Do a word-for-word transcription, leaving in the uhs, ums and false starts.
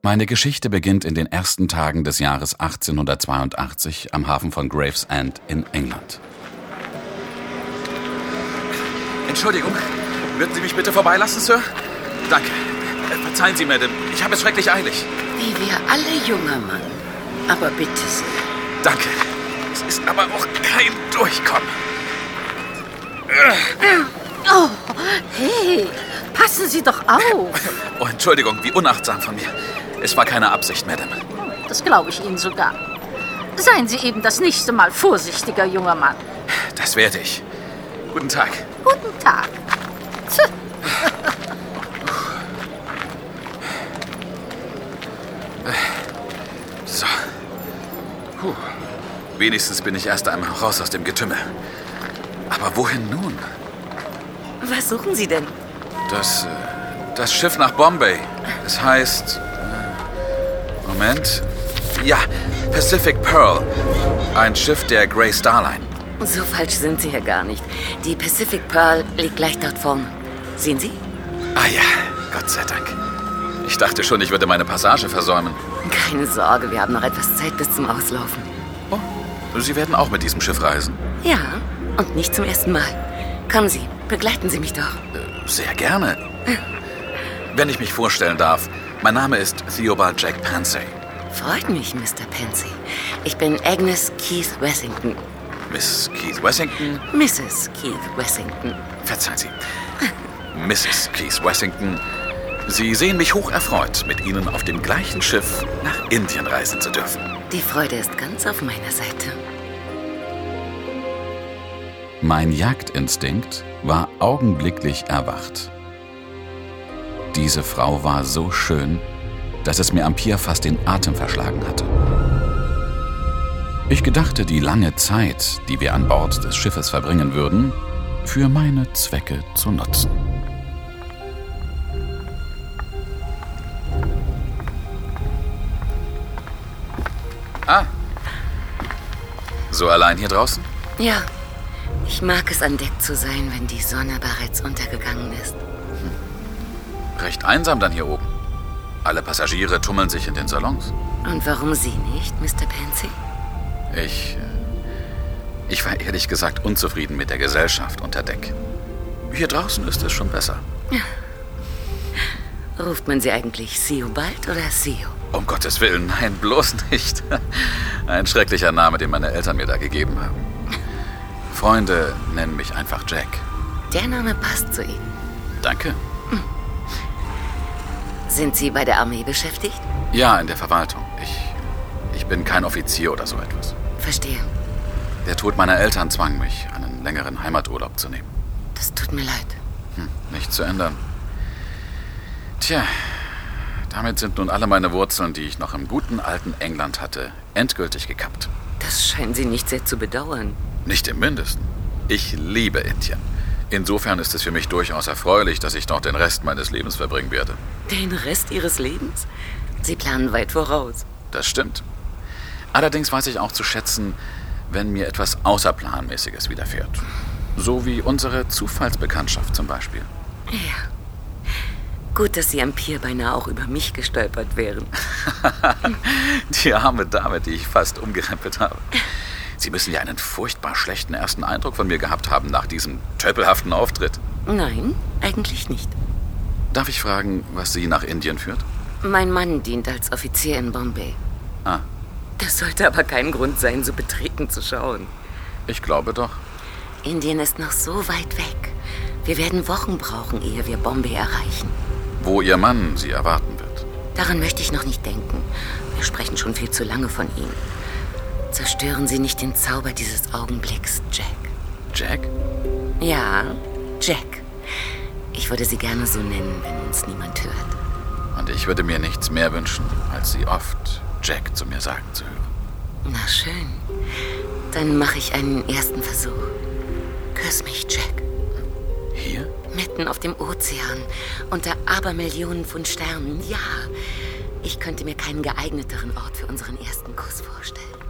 Meine Geschichte beginnt in den ersten Tagen des Jahres achtzehnhundertzweiundachtzig am Hafen von Gravesend in England. Entschuldigung, würden Sie mich bitte vorbeilassen, Sir? Danke. Äh, Verzeihen Sie, Madame, ich habe es schrecklich eilig. Wie wir alle, junger Mann. Aber bitte sehr. Danke. Es ist aber auch kein Durchkommen. Oh, hey, passen Sie doch auf. Oh, Entschuldigung, wie unachtsam von mir. Es war keine Absicht, Madame. Das glaube ich Ihnen sogar. Seien Sie eben das nächste Mal vorsichtiger, junger Mann. Das werde ich. Guten Tag. Guten Tag. So. Puh. Wenigstens bin ich erst einmal raus aus dem Getümmel. Aber wohin nun? Was suchen Sie denn? Das, äh, das Schiff nach Bombay. Es heißt... Äh, Moment. Ja, Pacific Pearl. Ein Schiff der Grey Star Line. So falsch sind Sie ja gar nicht. Die Pacific Pearl liegt gleich dort vorne. Sehen Sie? Ah ja, Gott sei Dank. Ich dachte schon, ich würde meine Passage versäumen. Keine Sorge, wir haben noch etwas Zeit bis zum Auslaufen. Oh, Sie werden auch mit diesem Schiff reisen? Ja, und nicht zum ersten Mal. Kommen Sie, begleiten Sie mich doch. Äh, sehr gerne. Wenn ich mich vorstellen darf, mein Name ist Theobald Jack Pansy. Freut mich, Mister Pansy. Ich bin Agnes Keith Wessington. Miss Keith Wessington? Misses Keith Wessington. Verzeihen Sie. Misses Keith Wessington. Sie sehen mich hoch erfreut, mit Ihnen auf dem gleichen Schiff nach Indien reisen zu dürfen. Die Freude ist ganz auf meiner Seite. Mein Jagdinstinkt war augenblicklich erwacht. Diese Frau war so schön, dass es mir am Pier fast den Atem verschlagen hatte. Ich gedachte, die lange Zeit, die wir an Bord des Schiffes verbringen würden, für meine Zwecke zu nutzen. Ah. So allein hier draußen? Ja. Ich mag es, an Deck zu sein, wenn die Sonne bereits untergegangen ist. Hm. Recht einsam dann hier oben. Alle Passagiere tummeln sich in den Salons. Und warum Sie nicht, Mister Pansy? Ich... Ich war ehrlich gesagt unzufrieden mit der Gesellschaft unter Deck. Hier draußen ist es schon besser. Ja. Ruft man Sie eigentlich Theobald oder Theo? Um Gottes Willen, nein, bloß nicht. Ein schrecklicher Name, den meine Eltern mir da gegeben haben. Freunde nennen mich einfach Jack. Der Name passt zu Ihnen. Danke. Hm. Sind Sie bei der Armee beschäftigt? Ja, in der Verwaltung. Ich, ich bin kein Offizier oder so etwas. Verstehe. Der Tod meiner Eltern zwang mich, einen längeren Heimaturlaub zu nehmen. Das tut mir leid. Hm, nicht zu ändern. Tja, damit sind nun alle meine Wurzeln, die ich noch im guten alten England hatte, endgültig gekappt. Das scheinen Sie nicht sehr zu bedauern. Nicht im Mindesten. Ich liebe Indien. Insofern ist es für mich durchaus erfreulich, dass ich dort den Rest meines Lebens verbringen werde. Den Rest Ihres Lebens? Sie planen weit voraus. Das stimmt. Allerdings weiß ich auch zu schätzen, wenn mir etwas Außerplanmäßiges widerfährt. So wie unsere Zufallsbekanntschaft zum Beispiel. Ja. Gut, dass Sie am Pier beinahe auch über mich gestolpert wären. Die arme Dame, die ich fast umgerempelt habe. Sie müssen ja einen furchtbar schlechten ersten Eindruck von mir gehabt haben nach diesem tölpelhaften Auftritt. Nein, eigentlich nicht. Darf ich fragen, was Sie nach Indien führt? Mein Mann dient als Offizier in Bombay. Ah. Das sollte aber kein Grund sein, so betreten zu schauen. Ich glaube doch. Indien ist noch so weit weg. Wir werden Wochen brauchen, ehe wir Bombay erreichen. Wo Ihr Mann Sie erwarten wird. Daran möchte ich noch nicht denken. Wir sprechen schon viel zu lange von ihm. Zerstören Sie nicht den Zauber dieses Augenblicks, Jack. Jack? Ja, Jack. Ich würde Sie gerne so nennen, wenn uns niemand hört. Und ich würde mir nichts mehr wünschen, als Sie oft Jack zu mir sagen zu hören. Na schön. Dann mache ich einen ersten Versuch. Küss mich, Jack. Hier? Mitten auf dem Ozean, unter Abermillionen von Sternen. Ja, ich könnte mir keinen geeigneteren Ort für unseren ersten Kuss vorstellen.